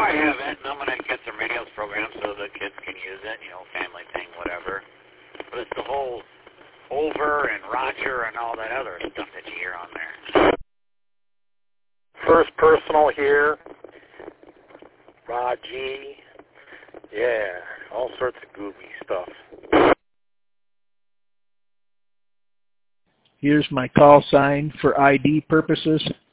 I have it, and I'm going to get some radios programmed so the kids can use it, family thing, whatever. But it's the whole Over and Roger and all that other stuff that you hear on there. First Personal here. Raji. Yeah, all sorts of goofy stuff. Here's my call sign for ID purposes.